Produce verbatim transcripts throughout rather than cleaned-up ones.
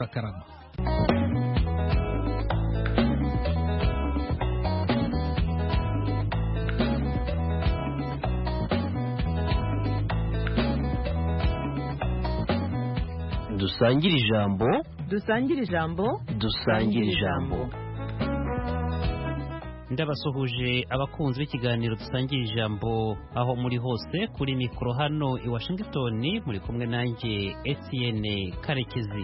Karama. Dusangire ijambo, dusangire ijambo, dusangire ijambo. Ndabasuhuje abakunzi b'ikiganiro dusangira ijambo aho muri hose kuri mikoro hano i Washington, muri kumwe nanjye Etienne Karekezi.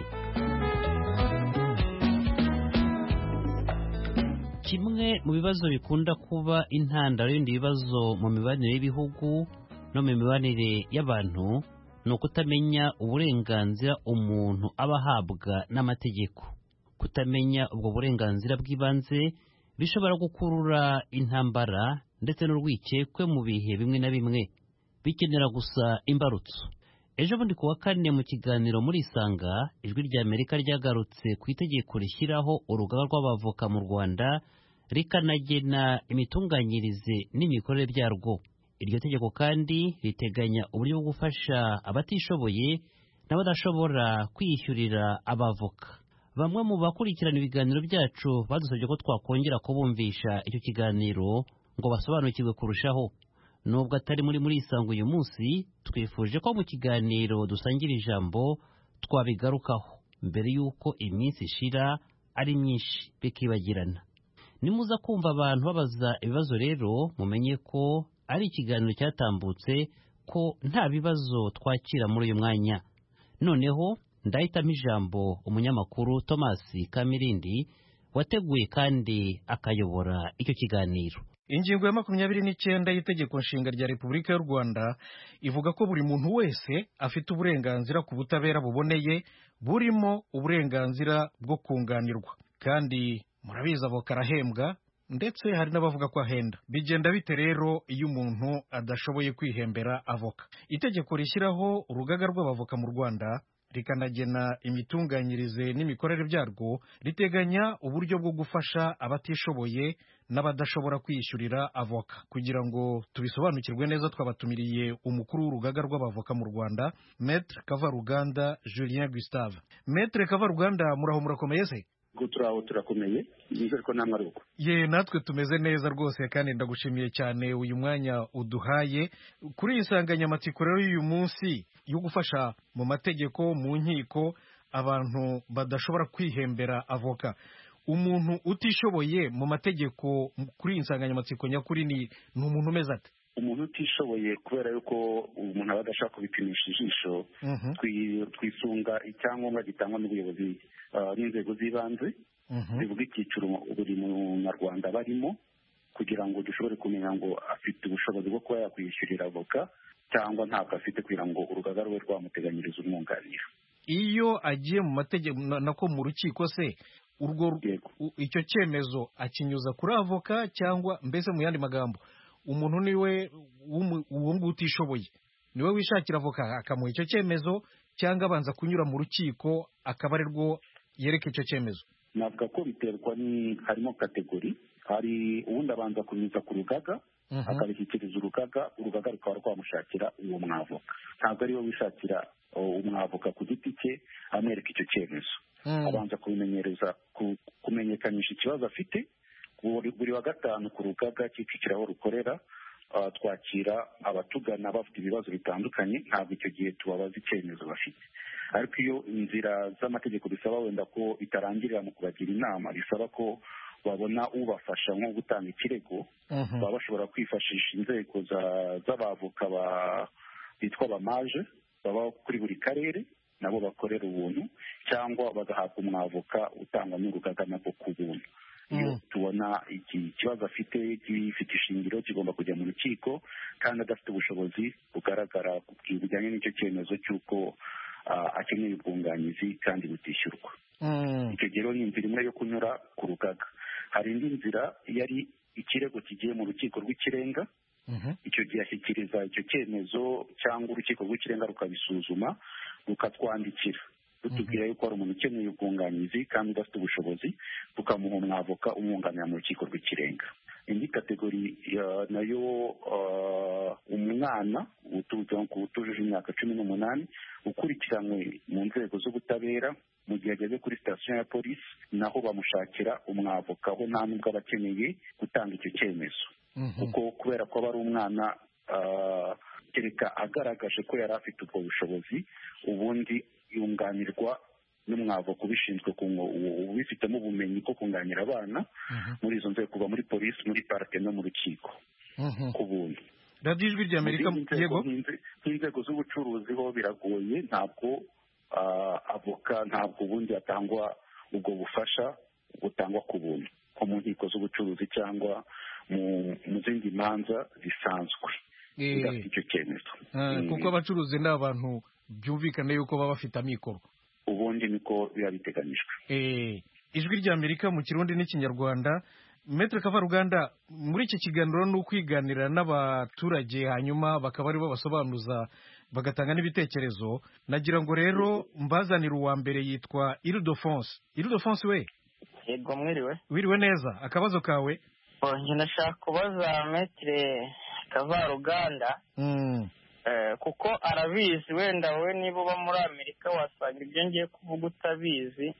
Kimwe mu bibazo bikunda kuba intandaro y'ibindi bibazo mu mibanire y'ibihugu no mu mibanire y'abantu ni ukutamenya uburenganzira umuntu aba ahabwa n'amategeko. Kutamenya ubwo burenganzira bw'ibanze bishobora gukurura intambara ndetse n'urwikekwe mu bihe bimwe na bimwe bikenera gusa imbarutso. Ejo bundi kuwa kane mu kiganiro muri Isanga, ijwi rya Amerika ryagarutse ku itegeko rishyiraho urugaga rw'abavoka mu Rwanda rikanagena imitunganyirize n'imikorere byarwo. Iryo tegeko kandi riteganya uburyo bwo gufasha abatishoboye n'abadashobora kwiyishyurira abavoka. Bamwe mu bakurikirana ibiganiro byacu badusabye ko twakongera kubumvisha icyo kiganiro ngo basobanukirwe kurushaho. Nubwo atari muri muri Isanga uyu munsi, twifuje ko mu kiganiro dusangira ijambo twabigarukaho mbere y'uko iminsi ishira ari myinshi bikibagirana. Nimuza kumva abantu babaza ibibazo rero mumenye ko ari ikiganiro cyatambutse, ko nta bibazo twakira muri uyu mwanya. Noneho ndahitamo ijambo umunyamakuru Thomas Kamirindi wateguye kandi akayobora icyo kiganiro. Ingingo ya makumyabiri n'icyenda y'itegeko nshinga rya Repubulika y'u Rwanda ivuga ko buri muntu wese afite uburenganzira ku butabera buboneye, burimo uburenganzira bwo kunganirwa. Kandi murabizi avoka arahembwa, ndetse hari n'abavuga ko ahenda. Bigenda bite rero iyo umuntu adashoboye kwihembera avoka? Itegeko rishyiraho urugaga rw'abavoka mu Rwanda rikanagena imitunganyirize n'imikorere byarwo riteganya uburyo bwo gufasha abatishoboye n'abadashobora kwiyishyurira avoka. Kugira ngo tubisobanukirwe neza, twabatumiriye umukuru w'urugaga rw'abavoka mu Rwanda, Maître Kavaruganda Julien Gustave. Maître Kavaruganda, muraho murakomeye se? Turaho turakomeye, nizere ko namwe ari uko. Ye, natwe tumeze neza rwose, kandi ndagushimiye cyane uyu mwanya uduhaye kuri iyi nsanganyamatsiko rero y'uyu munsi yo gufasha mu mategeko, mu nkiko, abantu badashobora kwihembera avoka. Umuntu utishoboye mu mategeko kuri iyi nsanganyamatsiko nyakuri ni ni umuntu umeze ate? Umuntu utishoboye kubera yuko umuntu aba adashaka kubipimisha ijisho, twisunga icyangombwa gitangwa n'ubuyobozi n'inzego z'ibanze zivuga icyiciro buri munyarwanda barimo, kugira ngo dushobore kumenya ngo afite ubushobozi bwo kuba yakwishyurira avoka cyangwa ntabwo afite, kugira ngo urugaga rwe rwamuteganyiriza umwunganira. Iyo agiye mu mategeko nako mu rukiko se, urwo icyo cyemezo akinyuza kuri avoka, cyangwa mbese mu yandi magambo umuntu niwe uwo nguwo utishoboye niwe wishakira avoka akamuha icyo cyemezo, cyangwa abanza kunyura mu rukiko akaba ari rwo yereka icyo cyemezo? Navuga ko biterwa, ni harimo kategori. Hari ubundi abanza kunyuza ku rugaga akabishyikiriza urugaga, urugaga rukaba rwamushakira uwo mwavoka. Ntabwo ariwe wishakira umwavoka ku giti cye amwereka icyo cyemezo. Abanza kubimenyereza kumenyekanisha ikibazo afite. Buri wa gatanu ku rugaga Kicukiro aho rukorera twakira abatugana bafite ibibazo bitandukanye. Ntabwo icyo gihe tubabaza icyemezo bafite, ariko iyo inzira z'amategeko bisaba wenda ko bitarangirira mu kubagira inama, bisaba ko babona ubafasha nko gutanga ikirego, baba bashobora kwifashisha inzego z'abavoka bitwa abamaje baba kuri buri karere, nabo bakorera ubuntu, cyangwa bagahabwa umwavoka utangwa n'urugaga nabwo ku buntu. Iyo tubona iki kibazo afite gifite ishingiro, kigomba kujya mu rukiko, kandi adafite ubushobozi bugaragara bujyanye n'icyo cyemezo cy'uko akeneye ubwunganizi kandi butishyurwa. Icyo gihe ni inzira imwe yo kunyura ku rugaga. Hari indi nzira, yari ikirego kigiye mu rukiko rw'ikirenga, icyo gihe ashyikiriza icyo cyemezo, cyangwa urukiko rw'ikirenga rukabisuzuma rukatwandikira rutubwira yuko hari umuntu ukeneye ubwunganizi kandi udafite ubushobozi, tukamuha umwavoka umwunganira mu rukiko rw'ikirenga. indi kategori nayo umwana utujuje imyaka cumi n'umunani ukurikiranywe mu nzego z'ubutabera mu gihe ageze kuri sitasiyo ya polisi, naho bamushakira umwavoka aho nta nubwo aba akeneye gutanga icyo cyemezo, kuko kubera ko aba ari umwana kereka agaragaje ko yari afite ubwo bushobozi, ubundi yunganirwa n'umwavoka ubishinzwe, ubifitemo ubumenyi bwo kunganira abana muri izo nzego, kuva muri polisi, muri parike no mu rukiko ku buntu. radiyo ijwi rya amerika yego nk'inzego z'ubucuruzi ho biragoye, ntabwo avoka ntabwo ubundi hatangwa ubwo bufasha butangwa ku buntu nko mu nkiko z'ubucuruzi cyangwa mu zindi manza zisanzwe zidafite icyo cyemezo, kuko abacuruzi ni abantu byumvikane yuko baba bafite amikoro, ubundi niko biba biteganyijwe. ijwi rya amerika mu kirundi n'ikinyarwanda. Maître Kavaruganda, muri iki kiganiro ni ukwiganira n'abaturage hanyuma bakaba aribo basobanuza bagatanga n'ibitekerezo. Nagira ngo rero mbazanire uwa mbere yitwa Ildefonse. Ildefonse we? Yego mwiriwe. Wiriwe neza. Akabazo kawe? Njye nashaka kubaza Maître Kavaruganda mm. eh, kuko arabizi, wenda wowe niba uba muri Amerika wasanga ibyo ngiye kuvuga utabizi.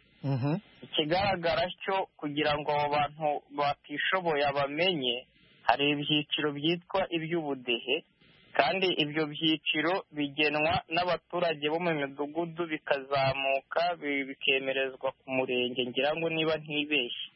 Ikigaragara cyo kugira ngo abo bantu batishoboye abamenye, hari ibyiciro byitwa iby'ubudehe, kandi ibyo byiciro bigenwa n'abaturage bo mu midugudu bikazamuka bikemerezwa ku murenge, ngira ngo niba ntibeshye.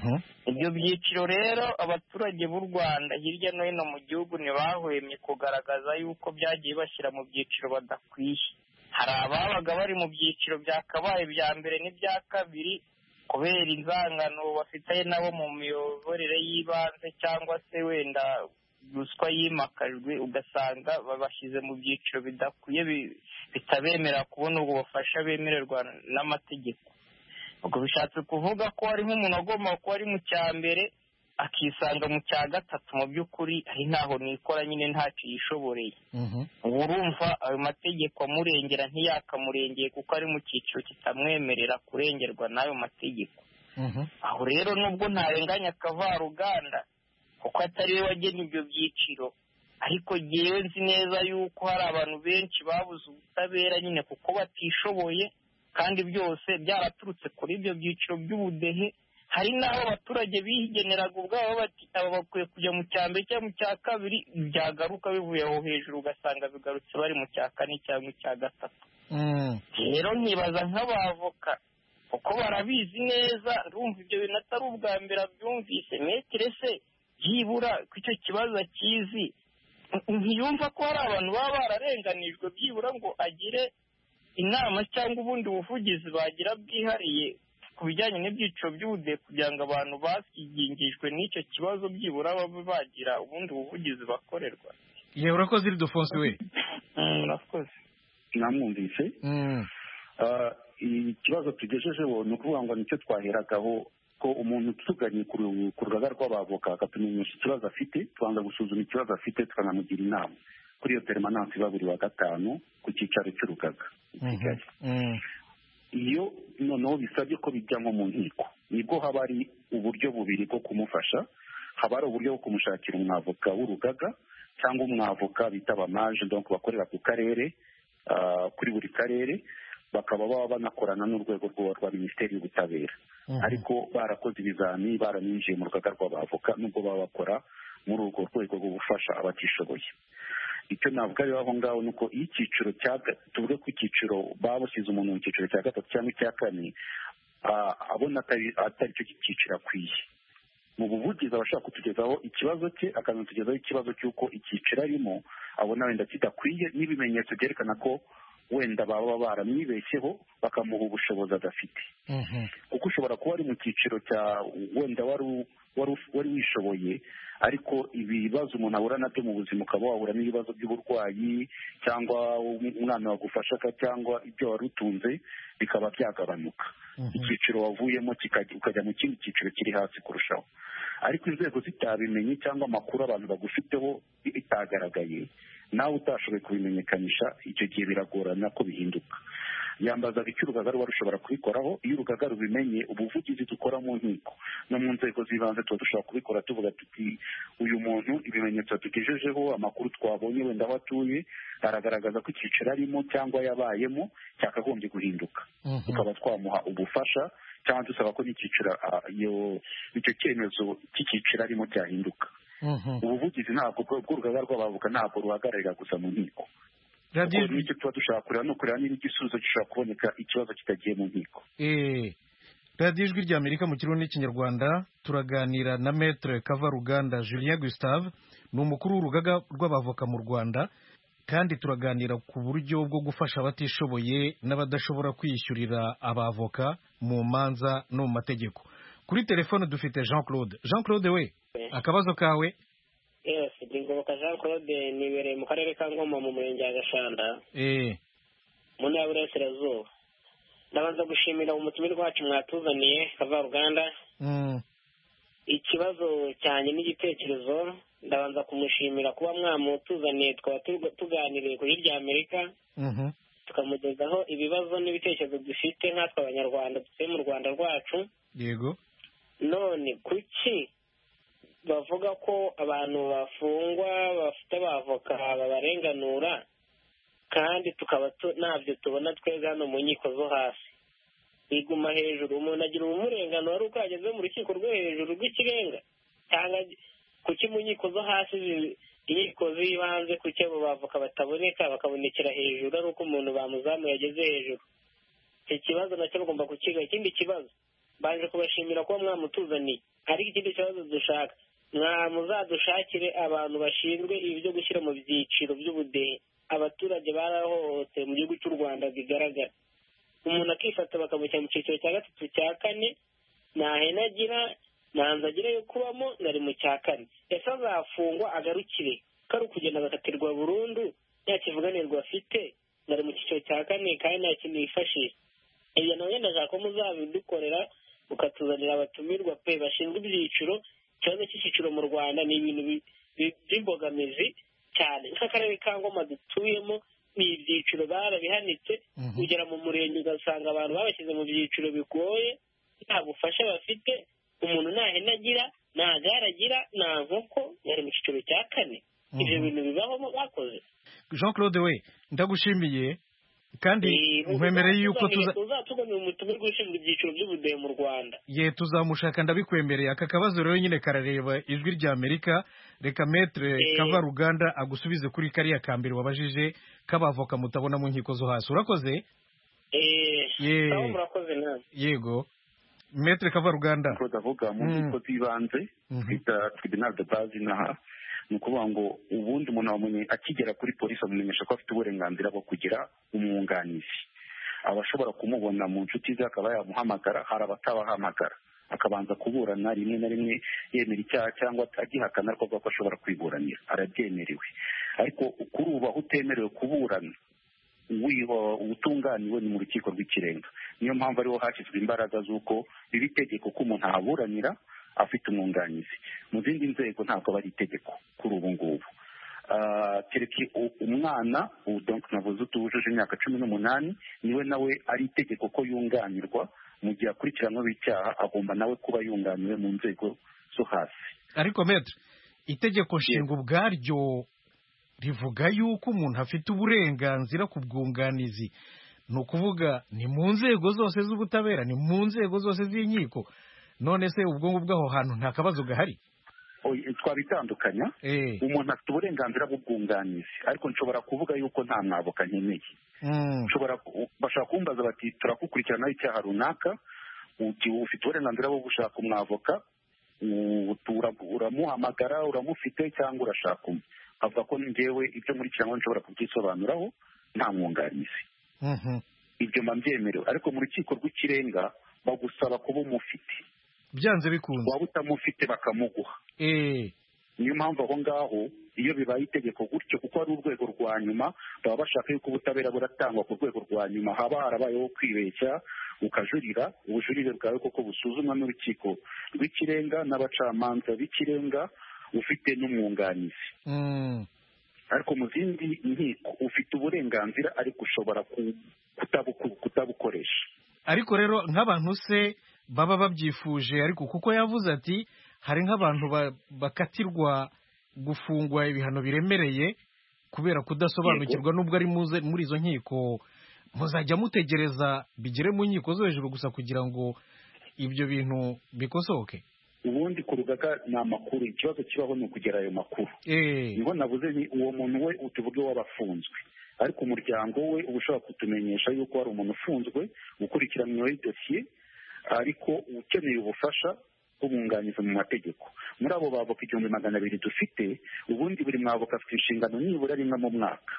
Ibyo byiciro rero abaturage b'u Rwanda hirya no hino mu gihugu ntibahwemye kugaragaza yuko byagiye bashyira mu byiciro badakwiye. Hari ababaga bari mu byiciro byakabaye bya mbere n'ibya kabiri kubera inzangano bafite nabo mu miyoborere y'ibanze cyangwa se wenda ruswa yimakajwe, ugasanga babashyize mu byiciro bidakwiye bitabemera kubona ubwo bufasha bemererwa n'amategeko. Ubwo bishatse kuvuga ko hari nk'umuntu agomba kuba ari mu cya mbere akisanga mu cya gatatu, mu by'ukuri ari ntaho nikora nyine ntacyo yishoboreye. ubu urumva ayo mategeko amurengera ntiyakamurengeye kuko ari mu cyiciro kitamwemerera kurengerwa n'ayo mategeko. Aho rero nubwo ntarenganya Kavaruganda kuko atari we wagena ibyo byiciro, ariko ngewe nzi neza yuko hari abantu benshi babuze ubutabera nyine kuko batishoboye, kandi byose byaraturutse kuri ibyo byiciro by'ubudehe. Hari n'aho abaturage bigeneraga ubwabo bati aba bakwiye kujya mu cya mbere cyangwa mu cya kabiri, byagaruka bivuye aho hejuru ugasanga bigarutse bari mu cya kane cyangwa icya gatatu. Rero nkibaza nk'abavoka kuko barabizi neza, urumva ibyo bintu atari ubwa mbere abyumvise. Metere se byibura ko icyo kibazo akizi, ntiyumva ko hari abantu baba bararenganijwe byibura ngo agire inama cyangwa ubundi buvugizi bagira bwihariye ku bijyanye n'ibyiciro by'ubudehe kugira ngo abantu bakigingijwe n'icyo kibazo byibura babe bagira ubundi buvugizi bakorerwa. Yewe urakoze Ildefonse we. Urakoze. Namwumvise. Ikibazo tugejejeho ni ukuvuga ngo nicyo twaheragaho, ko umuntu tuganye ku rugaga rw'abavoka akatumenyesha ikibazo afite, tubanza gusuzuma ikibazo afite tukanamugira inama kuri iyo permanence iba buri wa gatanu ku cyicaro cy'urugaga i Kigali. Iyo noneho bisabye ko bijya nko mu nkiko, nibwo haba ari uburyo bubiri bwo kumufasha. Haba ari uburyo bwo kumushakira umwavoka w'urugaga cyangwa umwavoka bita abamaje, donc bakorera ku karere, kuri buri karere, bakaba baba banakorana n'urwego rwa minisiteri y'ubutabera, ariko barakoze ibizami baraninjiye mu rugaga rw'abavoka, nubwo baba bakora muri urwo rwego rwo gufasha abatishoboye. Icyo navuga rero aho ngaho ni uko iyo icyiciro tuvuge ko icyiciro baba bashyize umuntu mu cyiciro cya gatatu cyangwa icya kane, abona atari cyo cyiciro akwiye, mu buvugizi abashaka kutugezaho ikibazo cye akanatugezaho ikibazo cy'uko icyiciro arimo abona wenda kidakwiye n'ibimenyetso byerekana ko wenda baba baramwibeshyeho bakamuha ubushobozi adafite. Kuko ushobora kuba ari mu cyiciro cya wenda wari wishoboye, ariko ibibazo umuntu ahura nabyo mu buzima ukaba wahura n'ibibazo by'uburwayi cyangwa umwana wagufashaga cyangwa ibyo wari utunze bikaba byagabanuka, icyiciro wavuyemo ukajya mu kindi cyiciro kiri hasi kurushaho. Ariko inzego zitabimenye cyangwa amakuru abantu bagufiteho itagaragaye, nawe utashoboye kubimenyekanisha, icyo gihe biragorana ko bihinduka. yambazaga icyo urugaga ruba rushobora kubikoraho. Iyo urugaga rubimenye, ubuvugizi dukora mu nkiko no mu nzego z'ibanze tuba dushobora kubikora tuvuga tuti uyu muntu ibimenyetso tugejejeho, amakuru twabonye wenda aho atuye aragaragaza ko icyiciro arimo cyangwa yabayemo cyakagombye guhinduka, tukaba twamuha ubufasha cyangwa dusaba ko n'icyiciro icyo cyemezo cy'icyiciro arimo cyahinduka. Ubuvugizi ntabwo bw'urugaga rw'abavoka ntabwo ruhagararira gusa mu nkiko. Nicyo tuba dushaka kureba no kureba niba igisubizo gishobora kuboneka ikibazo kitagiye mu nkiko. radiyo ijwi ry'Amerika mu kirundi n'ikinyarwanda turaganira na Maître Kavaruganda Julien Gustave, ni umukuru w'urugaga rw'abavoka mu Rwanda, kandi turaganira ku buryo bwo gufasha abatishoboye n'abadashobora kwiyishyurira abavoka mu manza no mu mategeko. Kuri telefone dufite Jean Claude. Jean Claude we, akabazo kawe? Yes, Ngoboka Jean Claude, nibereye mu karere ka Ngoma mu murenge wa Gashanda, eh mu ntara y'Iburasirazuba. Ndabanza gushimira umutumirwa wacu mwatuzaniye Kavaruganda. Mm. Ikibazo cyane n'igitekerezo, ndabanza kumushimira kuba mwamutuzaniye twaba tuganiriye kuri rya Amerika. Mhm. Tukamugezaho ibibazo n'ibitekerezo dufite nkatwe abanyarwanda dutuye mu Rwanda rwacu. Yego. None kuki bavuga ko abantu bafungwa bafite abavoka babarenganura kandi tukaba ntabyo tubona twebwe hano mu nkiko zo hasi? Iguma hejuru, umuntu agira umurenganuro ari uko ageze mu rukiko rwo hejuru rw'ikirenga, cyangwa kuki mu nkiko zo hasi inkiko z'ibanze kuki abo bavoka bataboneka bakabonekera hejuru ari uko umuntu bamuzamuye ageze hejuru? Icyo kibazo nacyo bagomba kukiga. Ikindi kibazo, baje kubashimira kuba mwamutuzaniye, ariko ikindi kibazo dushaka mwamuzadushakire abantu bashinzwe ibi byo gushyira mu byiciro by'ubudehe. Abaturage barahohotewe mu gihugu cy'u Rwanda bigaragara, umuntu akifata bakamushyira mu cyiciro cya gatatu cya kane, nta hene agira, nta nzu agira yo kubamo, nari mu cya kane. Ese azafungwa agarukire ko ari ukugenda agakatirwa burundu, nta kivuganirwa afite, nari mu cyiciro cya kane kandi nta kintu yifashisha? Ibyo nawe ndashaka ko muzabidukorera, ukatuzanira abatumirwa pe bashinzwe ibyiciro. Ikibazo cy'icyiciro mu Rwanda ni ibintu by'imbogamizi cyane. Nk'akarere ka Ngoma dutuyemo ni ibyiciro barabihanitse, kugera mu murenge ugasanga abantu babashyize mu byiciro bigoye, nta bufasha bafite, umuntu nta hene agira, nta gare agira, nta nkoko, yari mu cyiciro cya kane. Ibyo bintu bibaho bakoze. Jean Claude we, ndagushimiye kandi nkwemereye yuko tuzatugana umutumirwa ushinzwe ibyiciro by'ubudehe mu Rwanda. Ye, tuzamushaka ndabikwemereye. Aka kabazo rero nyine karareba ijwi rya Amerika. Reka Maître Kavaruganda agusubize kuri kariya kambere wabajije k'abavoka mutabona mu nkiko zo hasi. Urakoze? Eh, sawa, murakoze nawe. Yego. Maître Kavaruganda. Ndavuga mu nkiko z'ibanze twita tribunal de base naha, ni ukuvuga ngo ubundi umuntu wamenye akigera kuri polisi amumenyesha ko afite uburenganzira bwo kugira umwunganizi. Abashobora kumubona mu nshuti ze akaba yamuhamagara, hari abatabahamagara akabanza kuburana, rimwe na rimwe yemera icyaha cyangwa agihakana ariko avuga ko ashobora kwiburanira, arabyemerewe. Ariko kuri ubu aho utemerewe kuburana ubutunganiwe ni mu rukiko rw'ikirenga. Niyo mpamvu ariho hashyizwe imbaraga z'uko biba itegeko ko umuntu ahaburanira afite umwunganizi. Mu zindi nzego ntabwo aba ari itegeko kuri ubu ngubu. Kereka umwana navuze utujuje imyaka cumi n'umunani niwe nawe ari itegeko ko yunganirwa mu gihe akurikiranweho icyaha, agomba nawe kuba yunganiwe mu nzego zo hasi. Ariko Maître, itegeko nshinga ubwaryo rivuga yuko umuntu afite uburenganzira ku bwunganizi. Ni ukuvuga ni mu nzego zose z'ubutabera, ni mu nzego zose z'inkiko. None se ubwo ngubwo aho hantu nta kabazo gahari? Twabitandukanya. Umuntu afite uburenganzira bw'ubwunganizi, ariko nshobora kuvuga yuko nta mwavoka nkeneye. Bashaka kumbaza bati turakukurikiranaho icyaha runaka, ufite uburenganzira bwo gushaka umwavoka, uramuhamagara, uramufite cyangwa urashaka umwe. Avuga ko njyewe ibyo nkurikiranyweho nshobora kubyisobanuraho nta mwunganizi. Ibyo mba mbyemerewe, ariko mu rukiko rw'ikirenga bagusaba kuba umufite. Byanze bikunze waba utamufite bakamuguha. Niyo mpamvu aho ngaho iyo bibaye itegeko gutyo, kuko ari urwego rwa nyuma, baba bashaka yuko ubutabera buratangwa ku rwego rwa nyuma. Haba harabayeho kwibeshya ukajurira, ubujurire bwawe koko busuzumwa n'urukiko rw'ikirenga n'abacamanza b'ikirenga ufite n'umwunganizi. ariko mu zindi nkiko ufite uburenganzira ariko ushobora kutabukoresha. Ariko rero nk'abantu se baba babyifuje, ariko kuko yavuze ati hari nk'abantu bakatirwa gufungwa ibihano biremereye kubera kudasobanukirwa n'ubwo ari muri izo nkiko, muzajya mutegereza bigere mu nkiko zo hejuru gusa kugira ngo ibyo bintu bikosoke? Ubundi ku rugaga ni amakuru, ikibazo kibaho ni ukugera ayo makuru. Niho navuze ni uwo muntu we utuvuge w'abafunzwe, ariko umuryango we uba ushobora kutumenyesha yuko hari umuntu ufunzwe ukurikiranyweho idosiye ariko ukeneye ubufasha bw'umwunganizi mu mategeko. Muri abo bavoka igihumbi magana abiri dufite, ubundi buri mwavoka afite inshingano nibura rimwe mu mwaka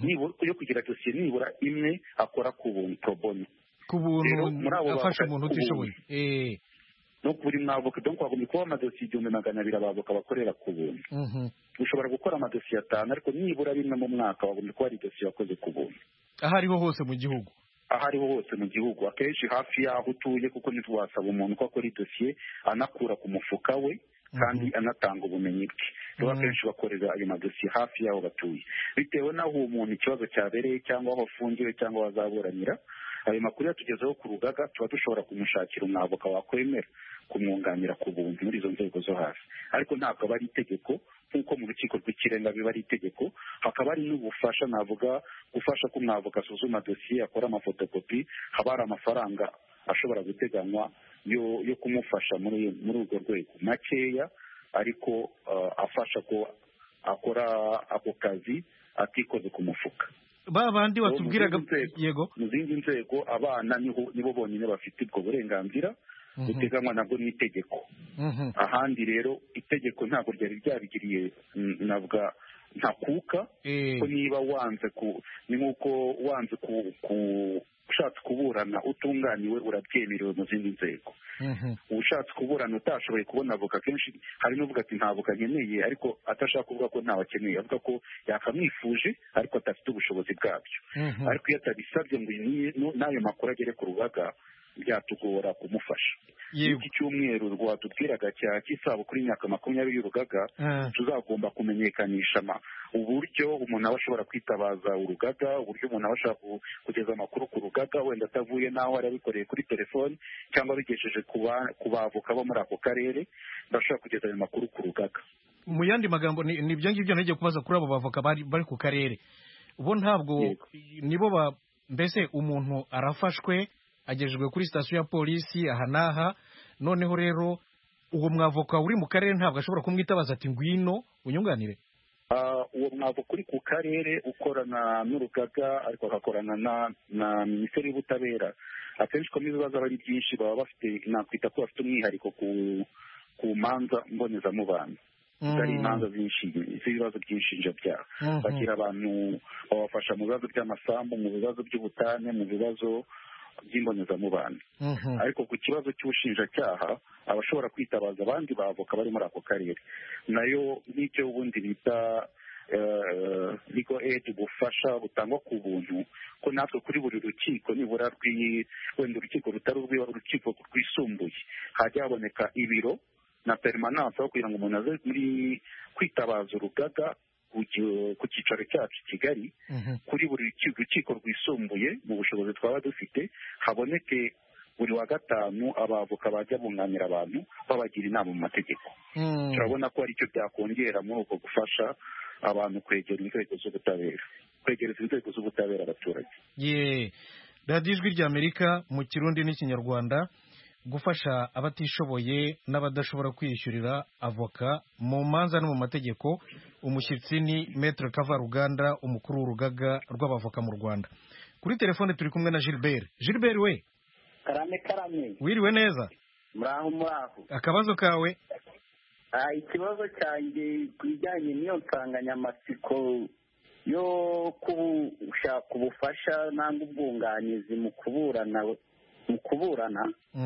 yo kugira dosiye nibura imwe akora ku buntu pro bono, ku buntu afasha umuntu utishoboye. no buri mwavoka donc wagomba kuba amadosiye igihumbi magana abiri abavoka bakorera ku buntu. Ushobora gukora amadosiye atanu ariko nibura rimwe mu mwaka wagomba kuba ari dosiye wakoze ku buntu aho ariho hose mu gihugu. aho ariho hose mu gihugu, akenshi hafi y'aho utuye, kuko ntitwasaba umuntu ko akora idosiye anakura ku mufuka we kandi anatanga ubumenyi bwe. Rero akenshi bakorera ayo madosiye hafi y'aho batuye, bitewe n'aho uwo muntu ikibazo cyabereye cyangwa aho afungiwe cyangwa aho azaburanira. Ayo makuru yatugezeho ku rugaga, tuba dushobora kumushakira umwavoka wakwemera kumwunganira ku buntu muri izo nzego zo hasi. Ariko ntabwo aba ari itegeko nk'uko mu rukiko rw'ikirenga biba ari itegeko. Hakaba hari n'ubufasha, navuga gufasha ko umwavoka asuzuma dosiye, akora amafotokopi, haba hari amafaranga ashobora guteganywa yo yo kumufasha muri muri urwo rwego makeya, ariko uh, afasha ko akora ako kazi atikoze ku mufuka. Ba bandi batubwiraga yego mu zindi nzego abana nibo bonyine bafite ubwo burenganzira buteganywa nabwo n'itegeko. Ahandi rero itegeko ntabwo ryari ryabigiriye navuga ntakuka, ko niba wanze ku ni nk'uko wanze ku ushatse kuburana utunganiwe urabyemerewe mu zindi nzego. Ushatse kuburana utashoboye kubona avoka, kenshi hari n'uvuga ati nta avoka nkeneye, ariko atashaka kuvuga ko ntawe akeneye, avuga ko yakamwifuje ariko adafite ubushobozi bwabyo. Ariko iyo atabisabye ngo n'ayo makuru agere ku rugaga byatugora kumufasha. Iki cyumweru rwatubwiraga cya cy'isabukuru y'imyaka makumyabiri y'urugaga, tuzagomba kumenyekanisha uburyo umuntu aba ashobora kwitabaza urugaga, uburyo umuntu aba ashobora kugeza amakuru ku rugaga, wenda atavuye n'aho ari abikoreye kuri telefoni cyangwa bigejeje ku bavoka bo muri ako karere, bashobora kugeza ayo makuru ku rugaga. Mu yandi magambo ni ibyo ngibyo nagiye kubaza kuri abo bavoka bari ku karere. Ubo ntabwo nibo mbese umuntu arafashwe agejejwe kuri sitasiyo ya polisi aha n'aha, noneho rero uwo mwavoka uri mu karere ntabwo ashobora kumwitabaza ati ngwino unyunganire. Uwo mwavoka uri ku karere ukorana n'urugaga ariko agakorana na minisiteri y'ubutabera, akenshi ko n'ibibazo aba ari byinshi, baba bafite nakwita ko bafite umwihariko ku manza mbonezamubano, ari imanza z'ibibazo by'inshinjabyaha. Bagira abantu babafasha mu bibazo by'amasambu, mu bibazo by'ubutane, mu bibazo by'imbonezamubano. Ariko ku kibazo cy'ubushinjacyaha abashobora kwitabaza abandi bavoka bari muri ako karere, nayo nk'icyo ubundi bita legal aid, ubufasha butangwa ku buntu, ko natwe kuri buri rukiko nibura wenda urukiko rutari urukiko rwisumbuye hajya haboneka ibiro na permanence aho kugira ngo umuntu aze muri kwitabaza urugaga ku cyicaro cyacu Kigali, kuri buri rukiko rwisumbuye mu bushobozi twaba dufite haboneke buri wa gatanu abavoka bajya bunganira abantu babagira inama mu mategeko. Turabona ko ari cyo byakongera muri uko gufasha abantu kwegera inzego z'ubutabera, kwegereza inzego z'ubutabera abaturage. Ye radiyo ijwi ry'Amerika mu Kirundi n'Ikinyarwanda, gufasha abatishoboye n'abadashobora kwiyishyurira avoka mu manza no mu mategeko. Umushyitsi ni Maître Kavaruganda, umukuru w'urugaga rw'abavoka mu Rwanda. Kuri telefone turi kumwe na Gilbert. Gilbert we karame karame, wiriwe neza? muraho muraho. Akabazo kawe? Ah, ikibazo cyanjye ku bijyanye n'iyo nsanganyamatsiko yo gushaka ubufasha nangwa ubwunganizi mu kuburana mu kuburana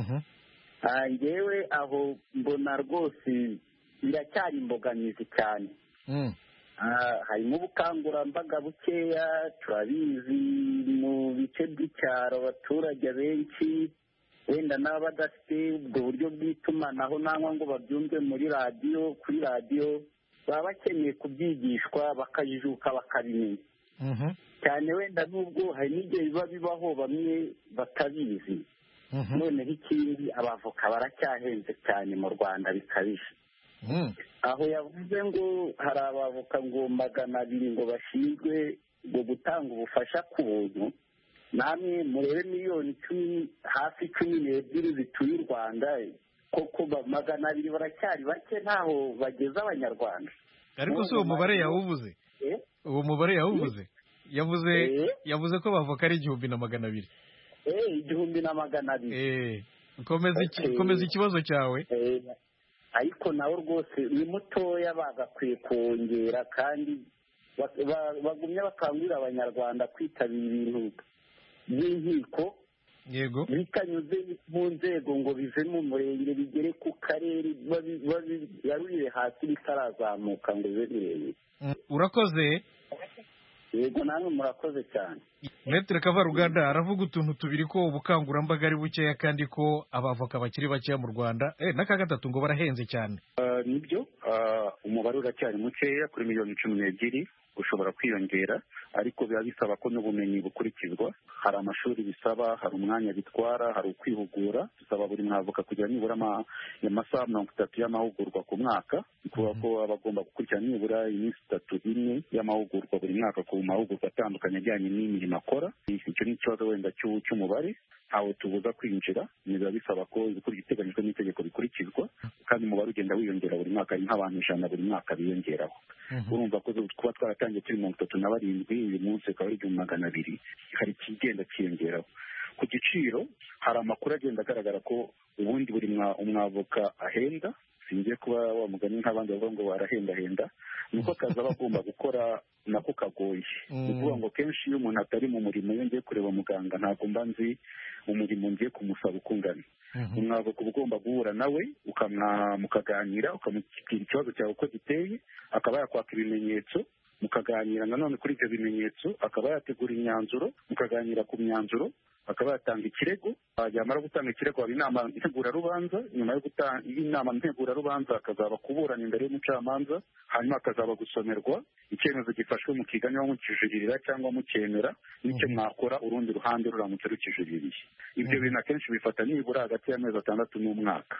ngewe aho mbona rwose biracyari imbogamizi cyane. Harimo ubukangurambaga bukeya, turabizi mu bice by'icyaro abaturage benshi wenda n'aba badafite ubwo buryo bw'itumanaho nangwa ngo babyumve muri radiyo kuri radiyo baba bakeneye kubyigishwa bakajijuka bakabimenya cyane wenda n'ubwo hari n'igihe biba bibaho bamwe batabizi noneho ikindi abavoka baracyahenze cyane mu Rwanda bikabije aho yavuze ngo hari abavoka ngo magana abiri ngo bashinzwe ngo gutanga ubufasha ku buntu namwe murebe miliyoni icumi hafi cumi n'ebyiri zituye u Rwanda koko magana abiri baracyari bake ntaho bageze abanyarwanda. Ariko si uwo mubare yawuvuze uwo mubare yawuvuze yavuze yavuze ko bavoka ari igihumbi na magana abiri igihumbi na magana abiri. Komeza ikibazo cyawe. Ariko nawe rwose ni mutoya bagakwiye kongera kandi bagumye bakangurira abanyarwanda kwitabira ibintu by'inkiko yego bitanyuze mu nzego ngo bive mu murenge bigere ku karere babigarurire hasi bitarazamuka ngo bibe birebire. Urakoze. Yego namwe murakoze cyane. Maître Kavaruganda aravuga utuntu tubiri ko ubukangurambaga ari bukeya kandi ko abavoka bakiri bakeya mu Rwanda eh n'aka gatatu ngo barahenze cyane. Nibyo umubare uracyari mukeya kuri miliyoni cumi n'ebyiri ushobora kwiyongera ariko biba bisaba ko n'ubumenyi bukurikizwa. Hari amashuri bisaba, hari umwanya bitwara, hari ukwihugura. Bisaba buri mwavoka kugira nibura amasaha mirongo itatu y'amahugurwa ku mwaka, kuko ko aba agomba gukurikirana nibura iminsi itatu ine y'amahugurwa buri mwaka ku mahugurwa atandukanye ajyanye n'imirimo akora. Icyo ni ikibazo wenda cy'umubare ntawe tubuza kwinjira, biba bisaba ko ibiteganyijwe n'itegeko bikurikizwa kandi umubare ugenda wiyongera buri mwaka, ari nk'abantu ijana buri mwaka biyongeraho. Urumva ko kuba twaratangiye turi mirongo itatu na barindwi uyu munsi ukaba ari igihumbi magana abiri, hari ikigenda cyiyongeraho. Ku giciro hari amakuru agenda agaragara ko ubundi buri umwavoka ahenda, singiye kuba wamugani nk'abandi bavuga ngo barahendahenda, nuko akazi aba agomba gukora nako kagoye. Ni ukuvuga ngo kenshi iyo umuntu atari mu murimo iyo ngiye kureba muganga ntabwo mba nzi umurimo ngiye kumusaba uko ungana. Umwavoka uba ugomba guhura nawe mukaganira ukamubwira ikibazo cyawe uko giteye, akaba yakwaka ibimenyetso mukaganira, nanone kuri ibyo bimenyetso akaba yategura imyanzuro mukaganira ku myanzuro, akaba yatanga ikirego, yamara gutanga ikirego haba inama ntegurarubanza, nyuma yo gutanga inama ntegurarubanza akazaba kuburana imbere y'umucamanza, hanyuma akazaba gusomerwa icyemezo gifashwe mu kiganya mukijuririra cyangwa mukemera n'icyo mwakora urundi ruhande ruramutse rukijuririye. Ibyo bintu akenshi bifata nibura hagati y'amezi atandatu n'umwaka.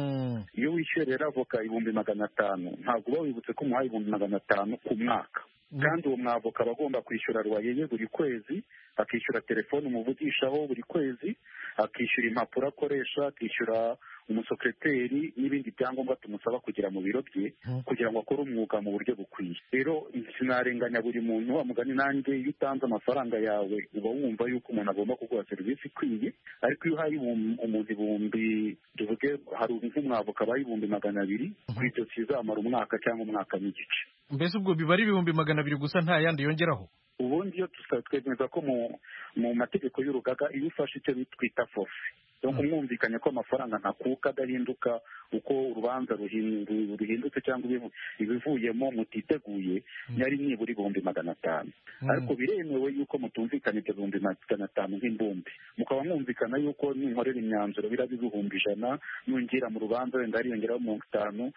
Iyo wishyuye rero avoka ibihumbi magana atanu ntabwo uba wibutse ko umuhaye ibihumbi magana atanu ku mwaka, kandi uwo mwavoka aba agomba kwishyura ruwayeye buri kwezi, akishyura telefone umuvugishaho buri kwezi, akishyura impapuro akoresha, akishyura umusekreteri n'ibindi byangombwa tumusaba kugira mu biro bye kugira ngo akore umwuga mu buryo bukwiye. Rero sinarenganya buri muntu, wamugani nanjye iyo utanze amafaranga yawe uba wumva yuko umuntu agomba kuguha serivisi ikwiye, ariko iyo uhaye umuntu ibihumbi, tuvuge hari nk'umwavoka abaye ibihumbi magana abiri, kuri ibyo kizamara umwaka cyangwa umwaka n'igice. Mbese ubwo biba ari ibihumbi magana abiri gusa nta yandi yongeraho? Ubundi iyo twemeza ko mu mategeko y'urugaga iyo ufashe icyo twita fofe, donc umwumvikanye ko amafaranga ntakuka adahinduka uko urubanza ruhindutse cyangwa ibivuyemo mutiteguye, yari nibura ibihumbi magana atanu. Ariko biremewe yuko mutumvikana ibyo bihumbi magana atanu nk'imbumbi, mukaba mwumvikana yuko ninkorera imyanzuro biraba ibihumbi ijana, nungira mu rubanza wenda hariyongeraho mirongo itanu,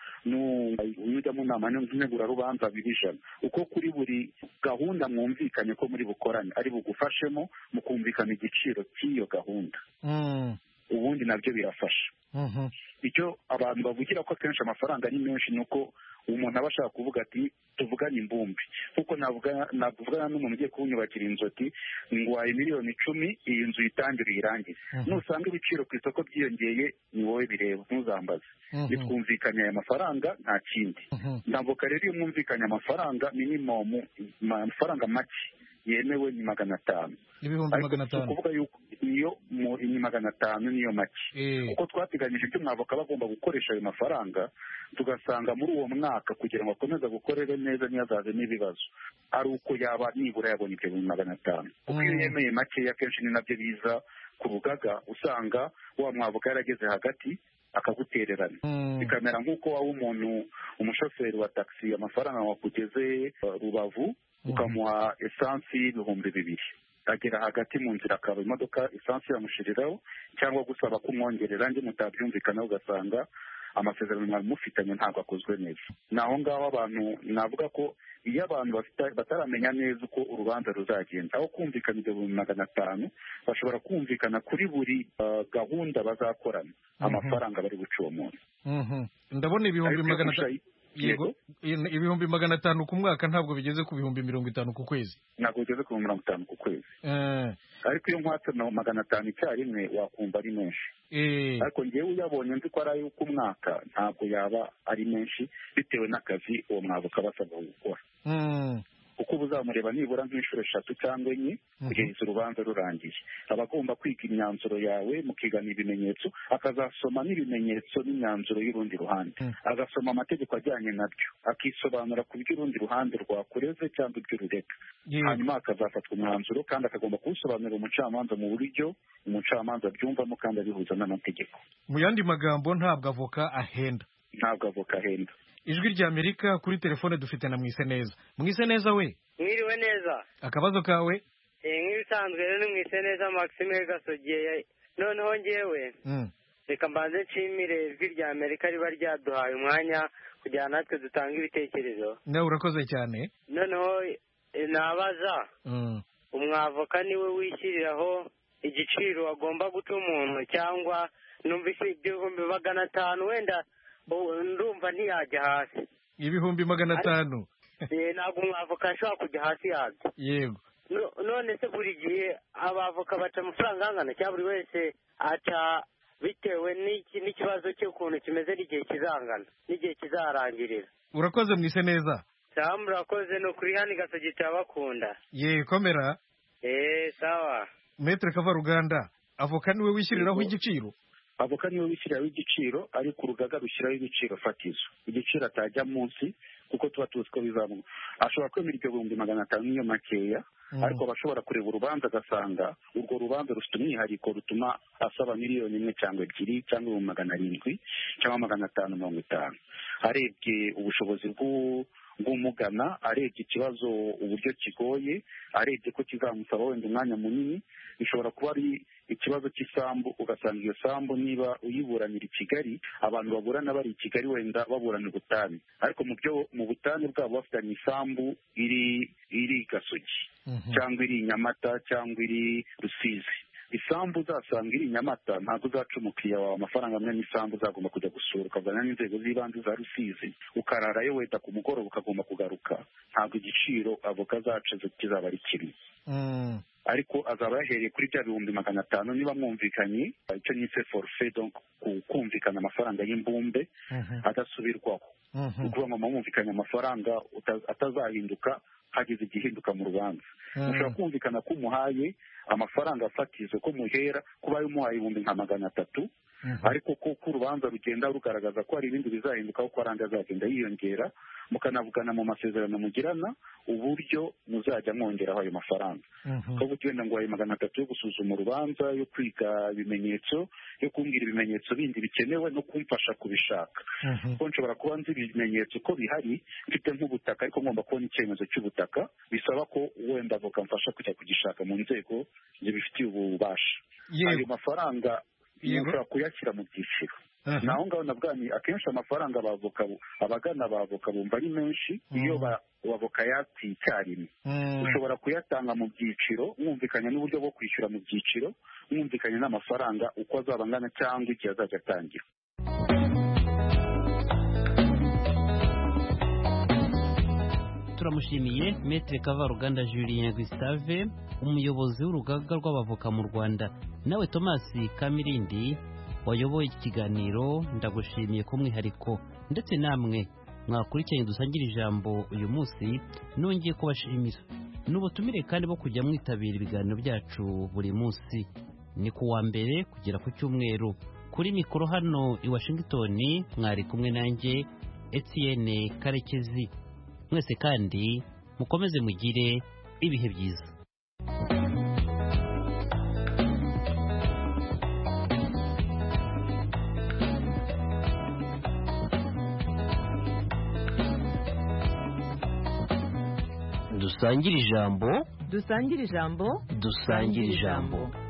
nujya mu nama ntegurarubanza biba ijana. Uko kuri buri gahunda mwumvikanye ko muri bukorane ari bugufashemo mukumvikana igiciro cy'iyo gahunda, ubundi nabyo birafasha. Icyo abantu bavugira ko akenshi amafaranga ari menshi ni uko umuntu aba ashaka kuvuga ati tuvugane imbumbi, kuko navugana n'umuntu ugiye kunyubakira inzu ati ngwaye miliyoni icumi iyi nzu yitangire uyirangize, nusanga ibiciro ku isoko byiyongeye ni wowe bireba ntuzambaze. Nitwumvikanye aya mafaranga nta kindi. Ndavoka rero iyo mwumvikanye amafaranga minimum, amafaranga make yemewe ni magana atanu. Ibihumbi magana atanu. Kuvuga yuko iyo ni magana atanu niyo make. Uko twateganyije ibyo mwavoka bagomba gukoresha ayo mafaranga, tugasanga muri uwo mwaka kugira ngo akomeze gukorere neza ntiyazaze n'ibibazo, ari uko yaba nibura yabonye ibyo bihumbi magana atanu. Kuko iyo yemeye makeya akenshi ni nabyo biza ku rugaga, usanga wa mwavoka yarageze hagati akagutererana, bikamera nk'uko waba umuntu umushoferi wa taxi amafaranga wakugeze Rubavu ukamuha esansi y'ibihumbi bibiri, agera hagati mu nzira akaba imodoka esansi yamushiriraho, cyangwa gusaba kumwongerera njye mutabyumvikana ugasanga amasezerano mwari mufitanye ntabwo akozwe neza. ni aho ngaho abantu navuga ko iyo abantu bataramenya neza uko urubanza ruzagenda, aho kumvikana ibihumbi magana atanu bashobora kumvikana kuri buri gahunda bazakorana amafaranga bari buce uwo munsi. ndabona ibihumbi magana atanu yego ibihumbi magana atanu ku mwaka ntabwo bigeze ku bihumbi mirongo itanu ku kwezi. ntabwo bigeze ku mirongo itanu ku kwezi, ariko iyo nkwatse magana atanu icyarimwe wakumva ari menshi. ariko ngewe uyabonye nzi ko ari ay'umwaka ntabwo yaba ari menshi bitewe n'akazi uwo mwavoka basabwa gukora, kuko uba uzamureba nibura nk'inshuro eshatu cyangwa enye kugeza urubanza rurangiye. aba agomba kwiga imyanzuro yawe, mukigana ibimenyetso, akazasoma n'ibimenyetso n'imyanzuro y'urundi ruhande, agasoma amategeko ajyanye nabyo, akisobanura ku by'urundi ruhande rwakureze cyangwa iby'urureka, hanyuma akazafatwa umwanzuro kandi akagomba kuwusobanurira umucamanza mu buryo umucamanza abyumvamo kandi abihuza n'amategeko. mu yandi magambo ntabwo avoka ahenda. ntabwo avoka ahenda. ijwi ry'Amerika kuri telefone dufite na Mwiseneza. Mwiseneza we mwiriwe neza. akabazo kawe? eh nk'ibisanzwe rero ni Mwiseneza Maxime Gasogeye. noneho ngewe reka mbanze nshimire ijwi ry'Amerika riba ryaduhaye umwanya kugira natwe dutanga ibitekerezo. nawe urakoze cyane. noneho nabaza umwavoka niwe wishyiriraho igiciro agomba guta umuntu, cyangwa numvise ibihumbi magana atanu wenda ndumva ntiyajya hasi. ibihumbi magana atanu ntabwo umwavoka ashobora kujya hasi yabyo. yego. none se buri gihe abavoka baca amafaranga angana cyangwa buri wese aca bitewe n'ikibazo cye ukuntu kimeze n'igihe kizangana n'igihe kizarangirira? urakoze Mwiseneza. sawa murakoze, ni ukuri hano Gasogi turabakunda. ye komera. eee sawa. Maître Kavaruganda, avoka niwe wishyiriraho igiciro? avoka niwe wishyiriraho igiciro, ariko urugaga rushyiraho ibiciro fatizo, igiciro atajya munsi kuko tuba tuzi ko bizamuka. ashobora kwemera ibyo bihumbi magana atanu niyo makeya, ariko abashobora kureba urubanza agasanga urwo rubanza rufite umwihariko rutuma asaba miliyoni imwe cyangwa ebyiri cyangwa ibihumbi magana arindwi cyangwa magana atanu mirongo itanu, arebye ubushobozi bw'umugana, arebye ikibazo uburyo kigoye, arebye ko kizamusaba wenda umwanya munini. bishobora kuba ari ikibazo cy'isambu, ugasanga iyo sambu niba uyiburanira i Kigali, abantu baburana bari i Kigali wenda baburana ubutane, ariko mu byo mu butane bwabo bafitanye isambu iri iri Gasogi cyangwa iri Nyamata cyangwa iri Rusizi. isambu uzasanga iri Nyamata ntabwo uzaca umukiriya wawe amafaranga amwe n'isambu uzagomba kujya gusura, ukavugana n'inzego z'ibanze za Rusizi, ukararayo wenda ku mugoroba ukagomba kugaruka. ntabwo igiciro avoka zacu kizaba ari kimwe, ariko azaba yahereye kuri bya bihumbi magana atanu niba mwumvikanye icyo nyise forfait, donc kumvikana amafaranga y'imbumbe adasubirwaho. ni ukuvuga ngo mwumvikanye amafaranga atazahinduka hagize igihinduka mu rubanza. mushobora kumvikana ko umuhaye amafaranga afatizo, ko muhera kuba umuhaye ibihumbi nka magana atatu, ariko ko urubanza rugenda rugaragaza ko hari ibindi bizahinduka, ko arandi azagenda yiyongera, mukanavugana mu masezerano mugirana uburyo muzajya mwongeraho ayo mafaranga. ko wenda ngo ayo magana atatu yo gusuzuma urubanza, yo kwiga ibimenyetso, yo kumbwira ibimenyetso bindi bikenewe no kumfasha kubishaka. ko nshobora kuba nzi ibimenyetso ko bihari, mfite nk'ubutaka ariko ngomba kubona icyemezo cy'ubutaka, bisaba ko wenda avoka mfasha kujya kugishaka mu nzego zibifitiye ububasha. ayo mafaranga ushobora kuyashyira mu byiciro. naho ngaho nabwani akenshi amafaranga abavoka abagana abavoka bumva ari menshi iyo abavoka yati icyarimwe. ushobora kuyatanga mu byiciro, mwumvikanye n'uburyo bwo kwishyura mu byiciro, mwumvikanye n'amafaranga uko azaba angana cyangwa igihe azajya atangira. turamushimiye Maître Kavaruganda Julien Gustave, umuyobozi w'urugaga rw'abavoka mu Rwanda. nawe Thomas Kamirindi wayoboye iki kiganiro ndagushimiye ku mwihariko, ndetse namwe mwakurikiranye dusangira ijambo uyu munsi nongeye kubashimira. n'ubutumire kandi bo kujya mwitabira ibiganiro byacu buri munsi, ni ku wa mbere kugera ku cyumweru. kuri mikoro hano i Washington mwari kumwe nanjye Etienne Karekezi. mwese kandi mukomeze mugire ibihe byiza. dusangire ijambo dusangire ijambo dusangire ijambo